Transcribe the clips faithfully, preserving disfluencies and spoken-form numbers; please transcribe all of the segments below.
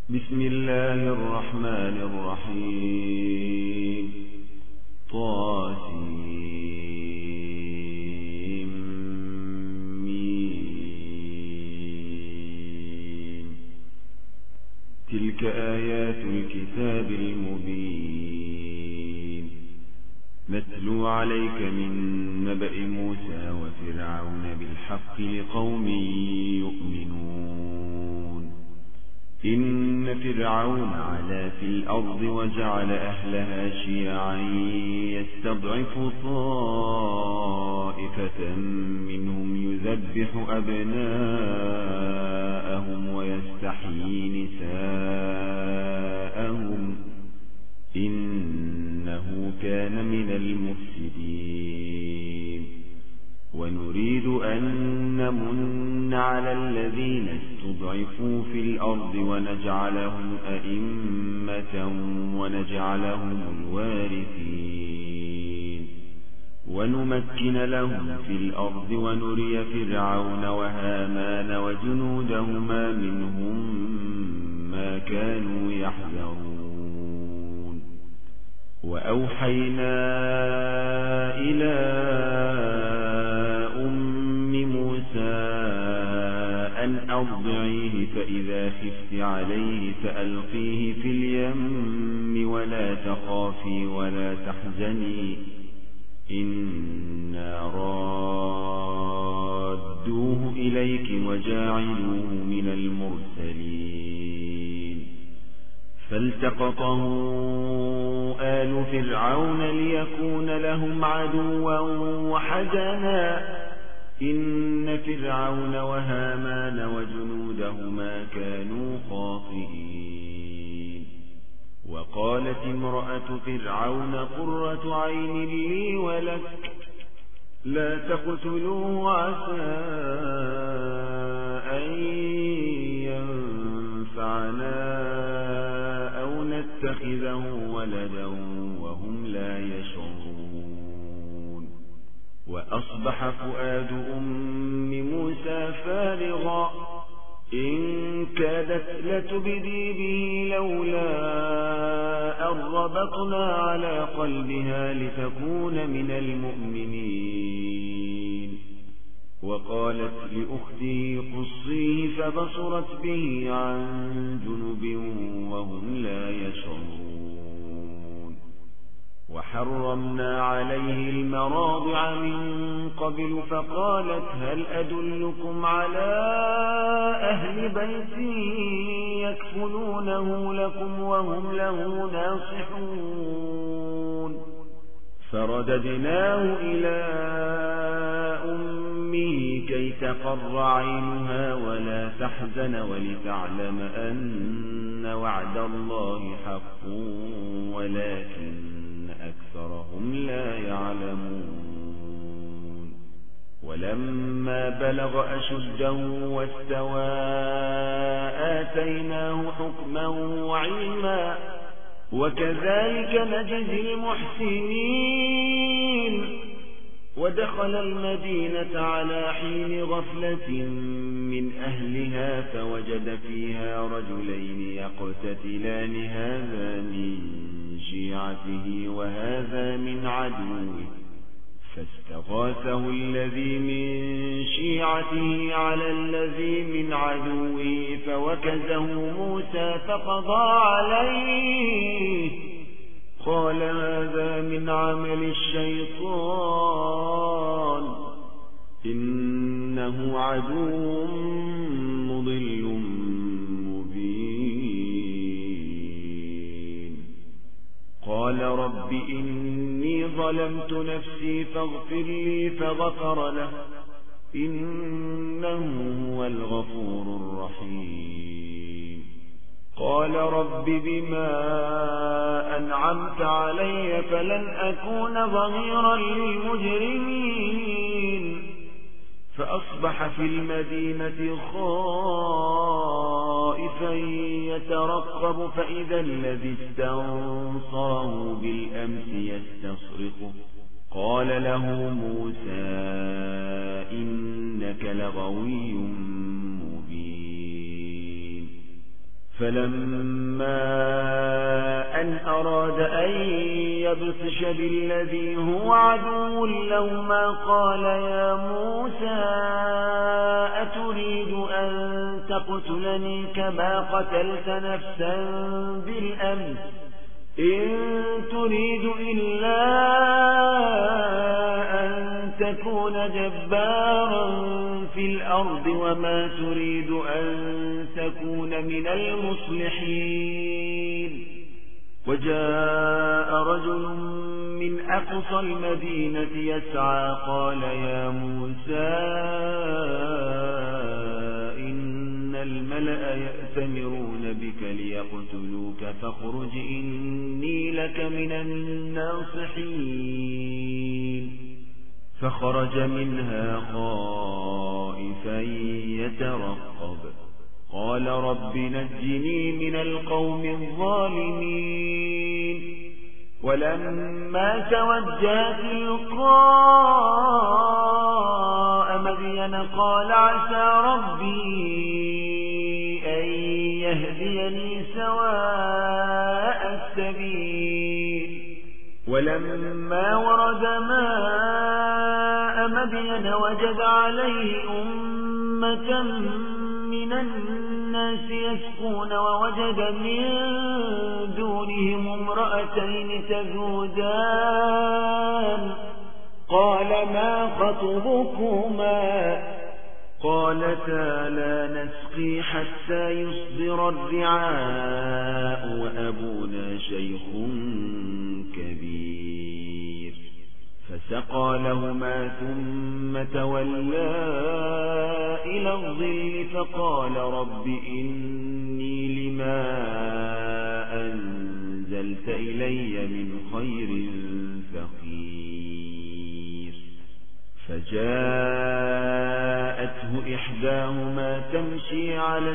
بسم الله الرحمن الرحيم. طاسيم ميم. تلك آيات الكتاب المبين. نتلو عليك من نبأ موسى وفرعون بالحق لقوم يؤمنون. إن فرعون علا في الأرض وجعل أهلها شيعا يستضعف طائفة منهم يذبح أبناءهم ويستحيي نساءهم إنه كان من المفسدين. ونريد أن نمن على الذين استضعفوا في الأرض ونجعلهم أئمة ونجعلهم الوارثين ونمكن لهم في الأرض ونري فرعون وهامان وجنودهما منهم ما كانوا يحذرون. وأوحينا إلى أم موسى أن أرضعيه فإذا خفت عليه فألقيه في اليم ولا تخافي ولا تحزني إنا رادوه إليك وجاعلوه من المرسلين. فالتقطه آل فرعون ليكون لهم عدوا وحزنا إن فرعون وهامان وجنودهما كانوا خاطئين. وقالت امرأة فرعون قرة عين لي ولك لا تقتلوه عسى أن ينفعنا أو نتخذه ولدا وهم لا يشعرون. وأصبح فؤاد أم موسى فارغا إن كادت لتبدي به لولا أن ربطنا على قلبها لتكون من المؤمنين. وقالت لأخته قصيه فبصرت به عن جنب وهم لا يشعرون. وحرمنا عليه المراضع من قبل فقالت هل أدلكم على أهل بيت يكفلونه لكم وهم له ناصحون. فرددناه إلى أمه كي تقر عينها ولا تحزن ولتعلم أن وعد الله حق ولكن أكثرهم لا يعلمون. ولما بلغ أشده واستوى آتيناه حكما وعلما وكذلك نجزي المحسنين. ودخل المدينة على حين غفلة من أهلها فوجد فيها رجلين يقتتلان هذا من شيعته وهذا من عدوه فاستغاثه الذي من شيعته على الذي من عدوه فوكزه موسى فقضى عليه قال هذا من عمل الشيطان إنه عدو مضل مبين. قال رب إني ظلمت نفسي فاغفر لي فغفر له إنه هو الغفور الرحيم. قال رب بما أنعمت علي فلن أكون ظهيرا للمجرمين. فأصبح في المدينة خائفا يترقب فإذا الذي استنصره بالأمس يستصرخه قال له موسى إنك لغوي فلما أن أراد أن يبطش بالذي هو عدو لهما قال يا موسى أتريد أن تقتلني كما قتلت نفسا بالأمس إن تريد إلا أن تكون جبارا في الأرض وما تريد أن تكون من المصلحين. وجاء رجل من أقصى المدينة يسعى قال يا موسى إن الملأ يأتمرون بك ليقتلوك فاخرج إني لك من الناصحين. فخرج منها خائفا يترقب قال رب نجني من القوم الظالمين. ولما توجه تلقاء مدين قال عسى ربي أن يهديني سواء السبيل. ولما ورد ماء مدين وجد عليه أمة من الناس يسقون ووجد من دونهم امرأتين تذودان قال ما خطبكما قالتا لا نسقي حتى يصدر الرعاء وأبونا شيخ كبير. فسقى لهما ثم تولى إلى الظل فقال رب إني لما أنزلت إلي من خير فقير. فجاءته إحداهما تمشي على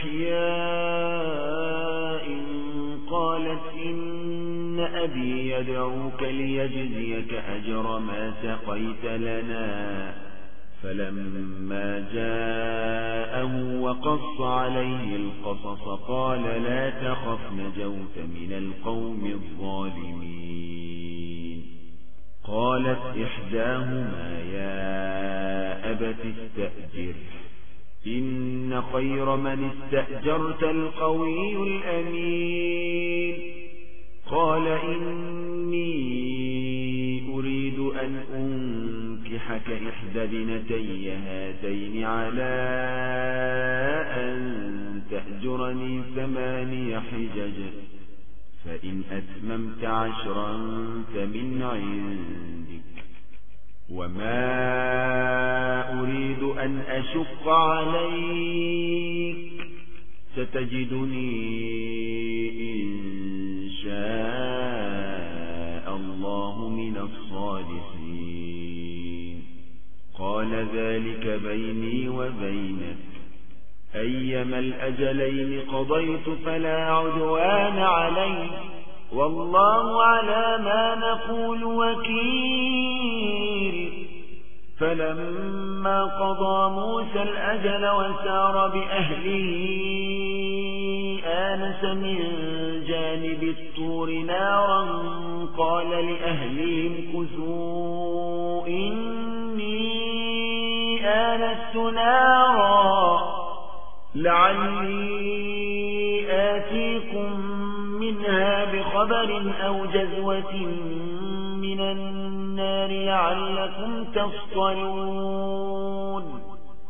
استحياء قالت إن أبي يدعوك ليجزيك أجر ما سقيت لنا. فلما جاءه وقص عليه القصص قال لا تخف نجوت من القوم الظالمين. قالت إحداهما يا أبت استأجر إن خير من استأجرت القوي الأمين. قال إني أريد أن أنكحك إحدى ابنتي هاتين على أن تأجرني ثماني حجج فإن أتممت عشرا فمن عندك وما أريد أن أشق عليك ستجدني إن شاء الله من الصالحين. قال ذلك بيني وبينك أيما الأجلين قضيت فلا عدوان علي والله على ما نقول وكيل. فلما قضى موسى الأجل وسار بأهله آنس من جانب الطور نارا قال لأهلهم كثوا إني آنست نارا لعلي آتيكم منها بخبر أو جذوة من النار لعلكم تصطلون.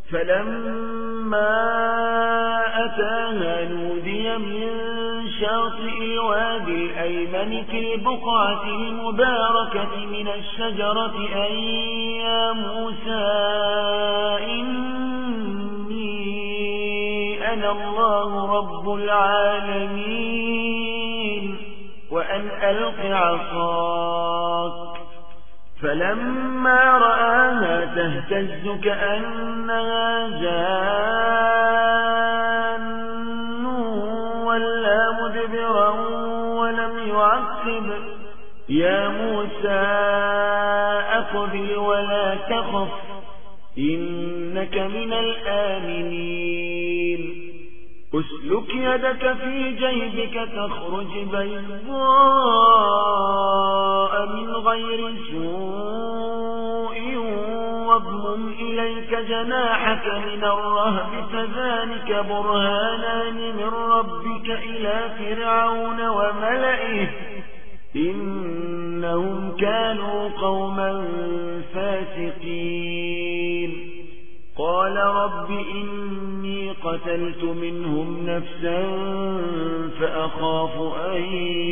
فلما أتاها نودي من شاطئ الوادي الأيمن في البقعة المباركة من الشجرة أن يا موسى إني أنا الله رب العالمين وأن ألق عصاك. فلما رآها تهتز كأنها جان ولا مدبرا ولم يعقب يا موسى أقبل ولا تخف إنك من الآمنين. أسلك يدك في جيبك تخرج بيضاء من غير سوء واضمم إليك جناحك من الرهب فذلك برهانان من ربك إلى فرعون وملئه إنهم كانوا قوما فاسقين قال رب إني قتلت منهم نفسا فأخاف أن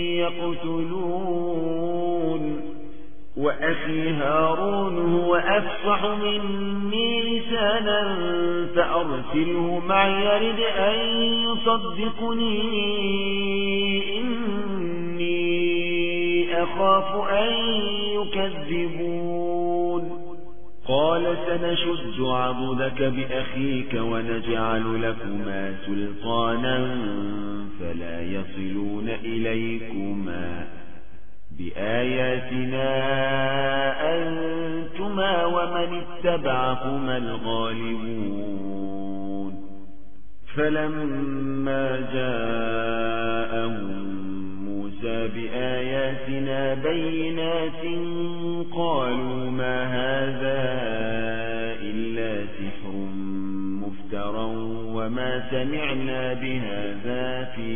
يقتلون وأخي هارون هو أفصح مني لسانا فأرسله معي يرد أن يصدقني إني أخاف أن يكذبون قال سنشد عضدك بأخيك ونجعل لكما سلطانا فلا يصلون إليكما بآياتنا أنتما ومن اتبعكما الغالبون فلما جاءهم موسى بآياتنا بينات قالوا ما هذا إلا سحر مفترى وما سمعنا بهذا في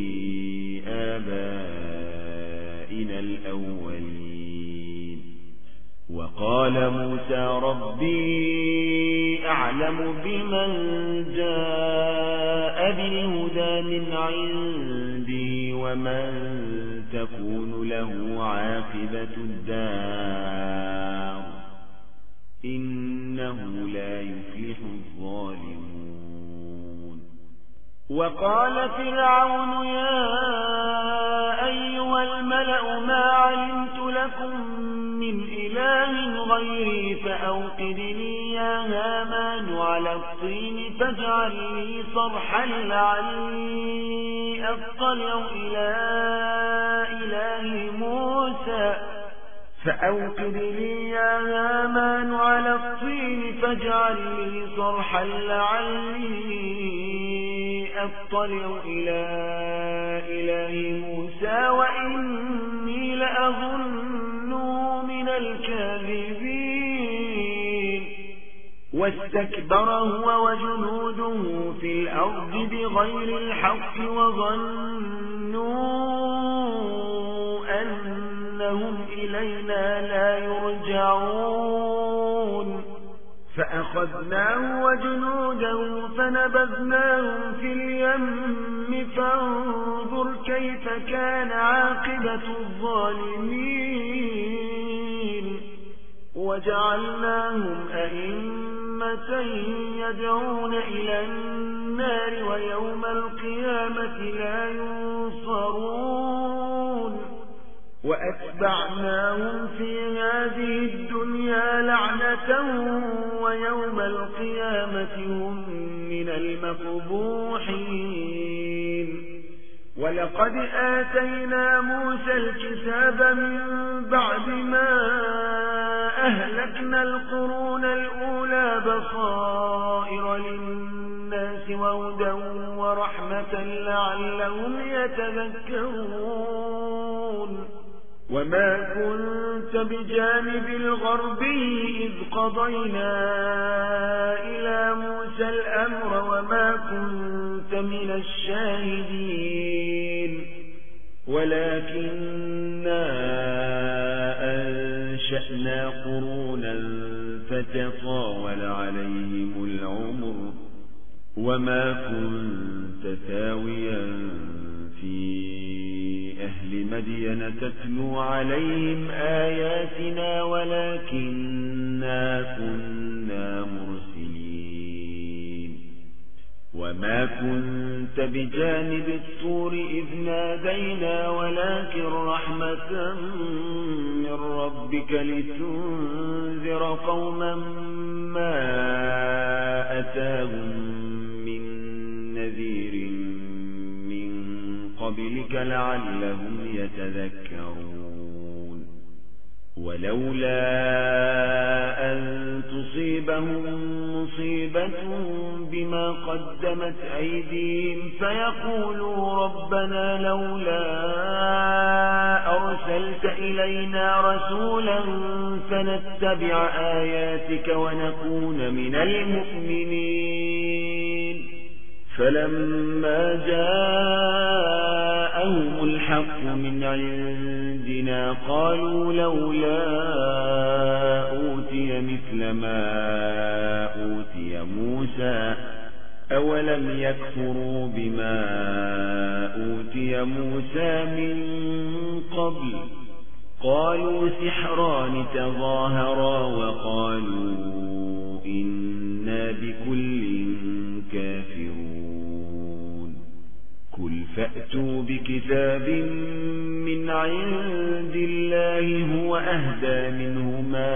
آبائنا الأولين وقال موسى ربي أعلم بمن جاء بالهدى من عندي ومن تكون له عاقبة الدار إنه لا يفلح الظالمون وقال فرعون يا أيها الملأ ما علمت لكم من إله غيري فأوقد لي يا هامان على الطين فاجعل لي صرحا لعلي أطلع إلى إله موسى فأوقد لي يا هامان على الطين فاجعل لي صرحا لعلي أطلع إلى إله موسى وإني لأظنه من الكاذبين واستكبر هو وجنوده في الأرض بغير الحق وظنوا أنهم إلينا لا يرجعون فأخذناه وجنوده فنبذناهم في اليم فانظر كيف كان عاقبة الظالمين وجعلناهم أئمة يدعون إلى النار ويوم القيامة لا ينصرون وأتبعناهم في هذه الدنيا لعنة ويوم القيامة هم من المقبوحين ولقد آتينا موسى الكتاب من بعد ما أهلكنا القرون الأولى بصائر للناس وهدى ورحمة لعلهم يتذكرون وما كنت بجانب الغربي إذ قضينا إلى موسى الأمر وما كنت من الشاهدين ولكننا أنشأنا قرونا فتطاول عليهم العمر وما كنت ثاويا في أهل مدين تتلو عليهم آياتنا ولكننا كنا مرسلين وما كنت بجانب الطور إذ نادينا ولكن رحمة من ربك لتنذر قوما ما أتاهم من نذير قبلك لعلهم يتذكرون ولولا أن تصيبهم مصيبة بما قدمت أيديهم فيقولوا ربنا لولا أرسلت إلينا رسولا فنتبع آياتك ونكون من المؤمنين فلما جاءهم الحق من عندنا قالوا لولا أوتي مثل ما أوتي موسى أولم يكفروا بما أوتي موسى من قبل قالوا سحران تظاهرا وقالوا إنا بكل كافرون قل فأتوا بكتاب من عند الله هو أهدى منه ما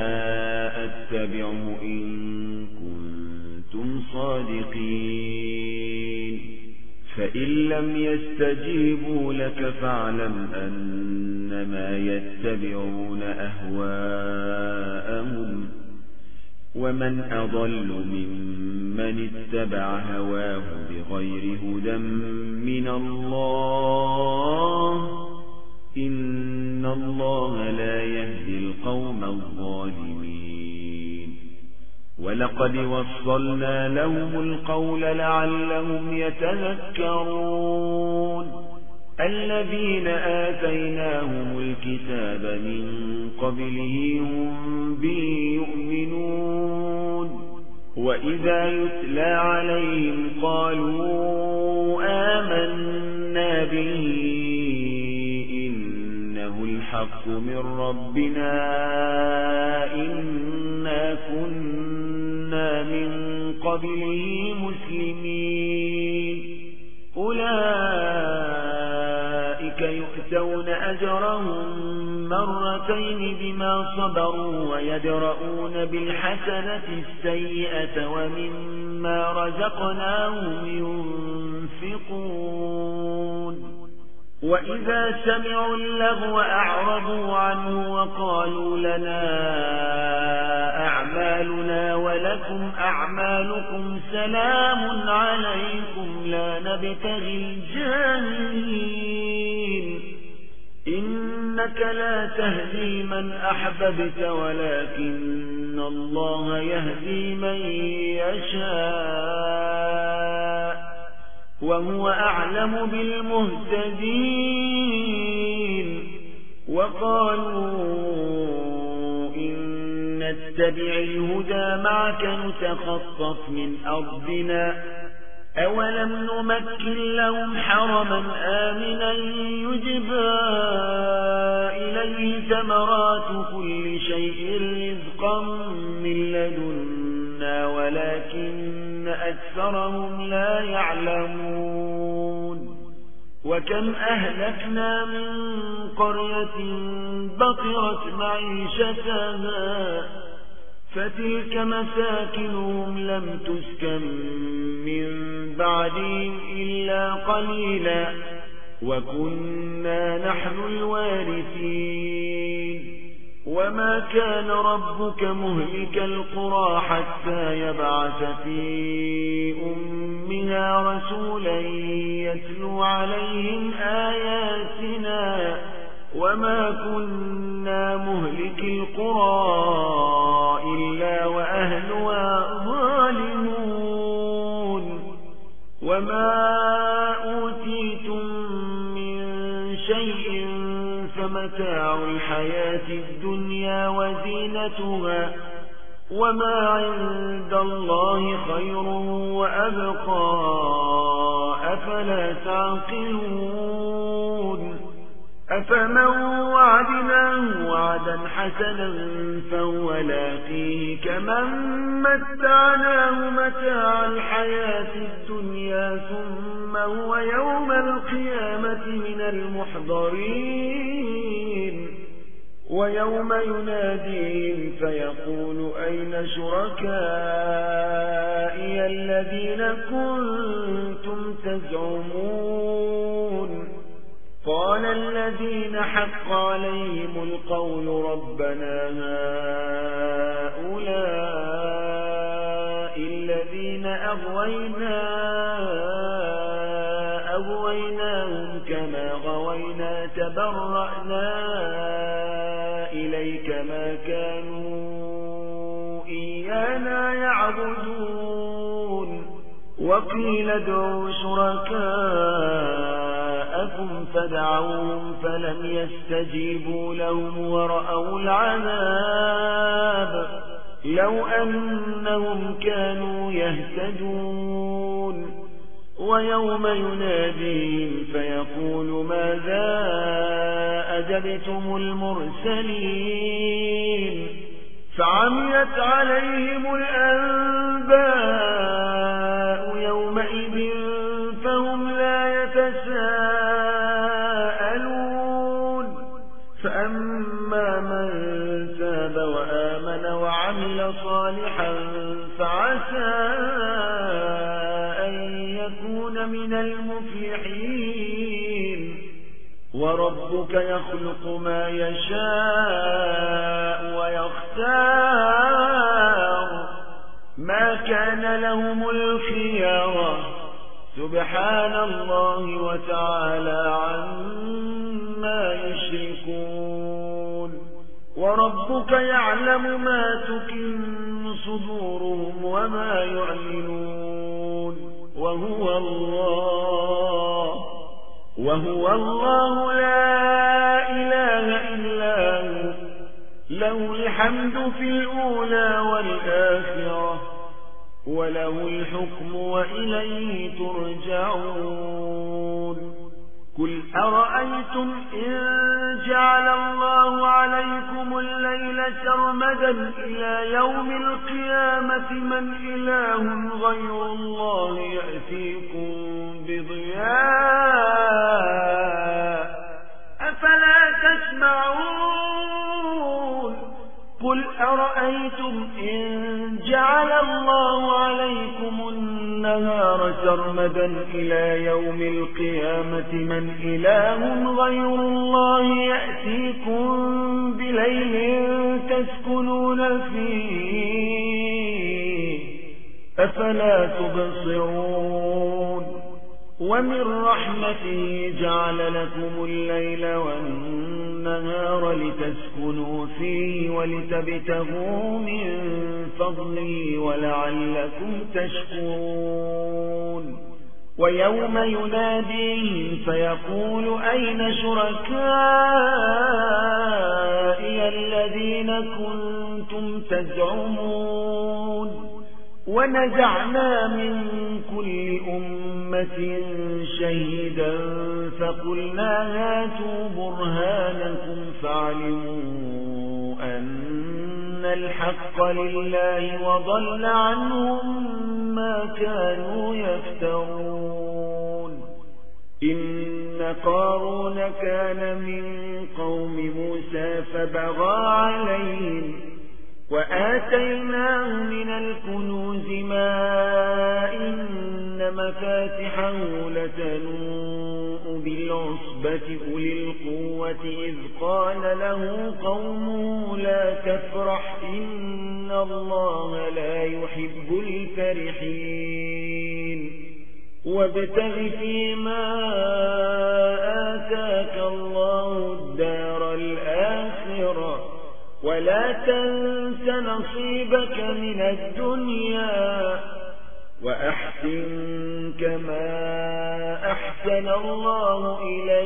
أتبعه إن كنتم صادقين فإن لم يستجيبوا لك فاعلم أنما يتبعون أهواءهم ومن أضل ممن اتبع هواه بغير هدى من الله إن الله لا يهدي القوم الظالمين ولقد وصلنا لهم القول لعلهم يتذكرون الذين آتيناهم الكتاب من قبله هم به يؤمنون وإذا يتلى عليهم قالوا آمنا به إنه الحق من ربنا إنا كنا من قبله مسلمين أولئك يؤتون أجرهم مرتين بما صبروا ويدرؤون بالحسنة السيئة ومما رزقناهم ينفقون وإذا سمعوا اللغو أعرضوا عنه وقالوا لنا أعمالنا ولكم أعمالكم سلام عليكم لا نبتغي الجاهلين إنك لا تهدي من أحببت ولكن الله يهدي من يشاء وهو أعلم بالمهتدين وقالوا إن نتبع الهدى معك نتخطف من أرضنا أولم نمكن لهم حرما آمنا يجبى إليه ثمرات كل شيء رزقا من لدنا ولكن أكثرهم لا يعلمون وكم أهلكنا من قرية بطرت معيشتها فتلك مساكنهم لم تسكن من بعدهم إلا قليلا وكنا نحن الوارثين وما كان ربك مهلك القرى حتى يبعث في أمها رسولا يتلو عليهم آياتنا وما كنا مهلك القرى إلا وأهلها ظالمون وما أوتيتم من شيء فمتاع الحياة الدنيا وزينتها وما عند الله خير وأبقى أفلا تعقلون أفمن وعدناه وعدا حسنا فهو لاقيه كمن متعناه متاع الحياة الدنيا ثم هو يوم القيامة من المحضرين ويوم يناديهم فيقول أين شركائي الذين كنتم تزعمون قال قال الذين حق عليهم القول ربنا هؤلاء الذين أغوينا أغويناهم كما غوينا تبرأنا إليك ما كانوا إيانا يعبدون وقيل ادعوا شركاءكم فدعوهم فلم يستجيبوا لهم ورأوا العذاب لو أنهم كانوا يهتدون ويوم يناديهم فيقول ماذا أجبتم المرسلين فعميت عليهم الأنباء يومئذ فهم لا يتساءلون فأما من تاب وآمن وعمل صالحا فعسى أن يكون من المفلحين وربك يخلق ما يشاء ويختار ما كان لهم الخيار سبحان الله وتعالى عما يشركون وربك يعلم ما تكن صدورهم وما يعلنون وهو الله وهو الله لا إله إلا هو له الحمد في الأولى والآخرة وله الحكم وإليه ترجعون قل أرأيتم إن جعل الله عليكم الليل سرمدا إلى يوم القيامة من إله غير الله يأتيكم بضياء أفلا تسمعون قل أرأيتم إن جعل الله عليكم النهار سرمدا إلى يوم القيامة من إله غير الله يأتيكم بليل تسكنون فيه أفلا تبصرون ومن رحمته جعل لكم الليل والنهار لتسكنوا فيه ولتبتغوا من فضله ولعلكم تشكرون ويوم يناديهم فيقول أين شركائي الذين كنتم تزعمون ونزعنا من كل أمة شهيدا فقلنا هاتوا برهانكم فعلموا أن الحق لله وضل عنهم ما كانوا يفترون إن قارون كان من قوم موسى فبغى عليهم وآتيناه من الكنوز ما إن مفاتحه لتنوء بالعصبة أولي القوة إذ قال له قومه لا تفرح إن الله لا يحب الفرحين وابتغ فيما آتاك الله الدار الآخرة ولا تنس نصيبك من الدنيا وأحسن كما أحسن الله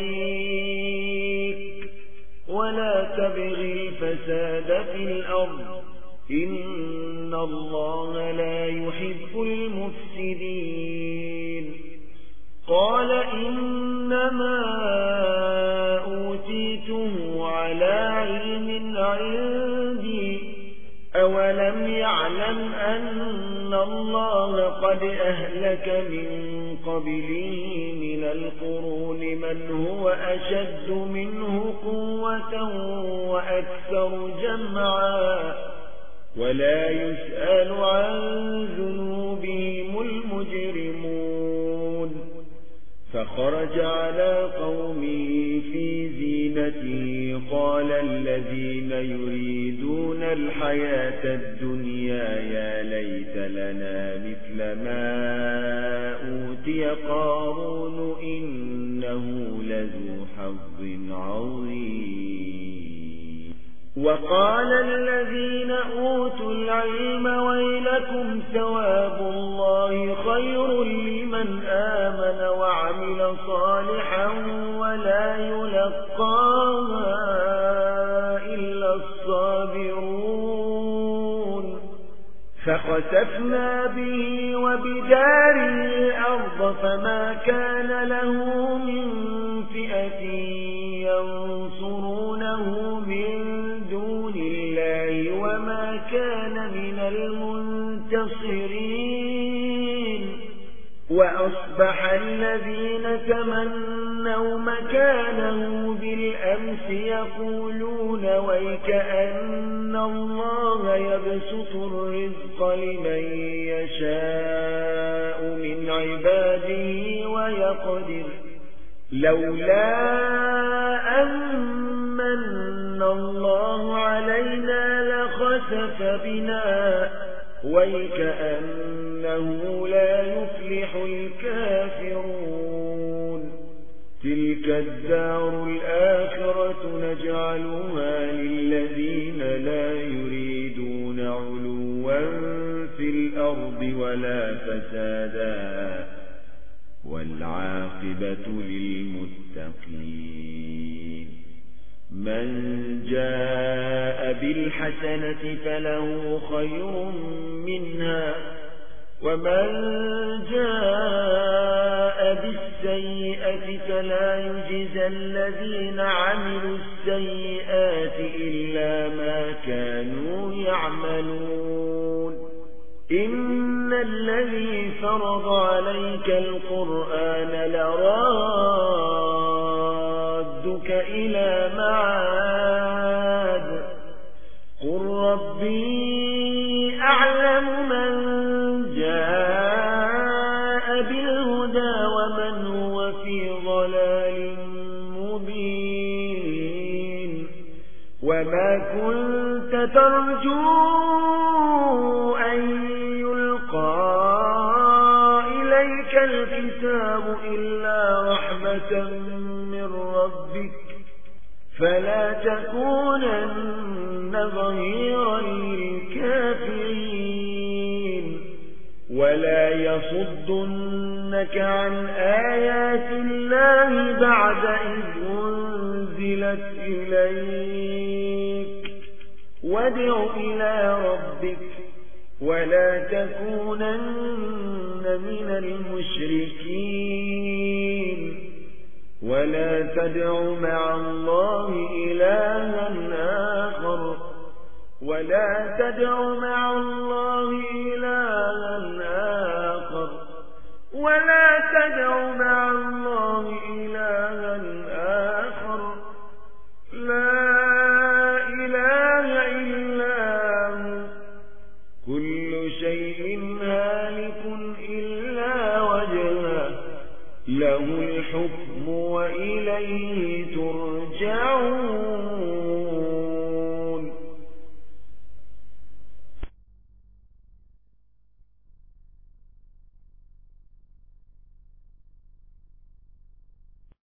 إليك ولا تبغي الفساد في الأرض إن الله لا يحب المفسدين قال إنما أوتيته على علم عندي أولم يعلم أن الله قد أهلك من قبله من القرون من هو أشد منه قوة وأكثر جمعا ولا يسأل عن ذنوبهم المجرمون فخرج على قومه في زينته قال الذين يريدون الحياة الدنيا يا ليت لنا مثل ما أوتي قارون إنه لذو حظ عظيم. وقال الذين أوتوا العلم ويلكم ثواب الله خير لمن آمن وعمل صالحا ولا يلقاها إلا الصابرون. فخسفنا به وبداره الأرض فما كان له من فئة ينصرونه من دون الله وما كان من المنتصرين. وأصبح الذين تمنوا مكانه بالأمس يقولون ويكأن الله يبسط الرزق لمن يشاء من عباده ويقدر لولا أمن الله علينا لخسف بنا ويكأنه لا يفلح الكافرون. تلك الدار الآخرة نجعلها للذين لا يريدون علوا في الأرض ولا فسادا والعاقبة للمتقين. من جاء بالحسنة فله خير منها ومن جاء بالسيئة فلا يجزى الذين عملوا السيئات إلا ما كانوا يعملون. إن الذي فرض عليك القرآن لرادك إلى معاد قل ربي أعلم من جاء بالهدى ومن هو في ضلال مبين. وما كنت ترجو أن يلقى إليك الكتاب إلا رحمة من ربك فلا تكونن ظهيرا للكافرين. ولا يصدنك عن آيات الله بعد إذ أنزلت إليك وادع إلى ربك ولا تكونن من المشركين. ولا تدع مع الله إلها آخر ولا تدع مع الله إلها آخر ولا تدع مع الله إلها آخر لا إله إلا هو كل شيء هالك إلا وجهه له الحكم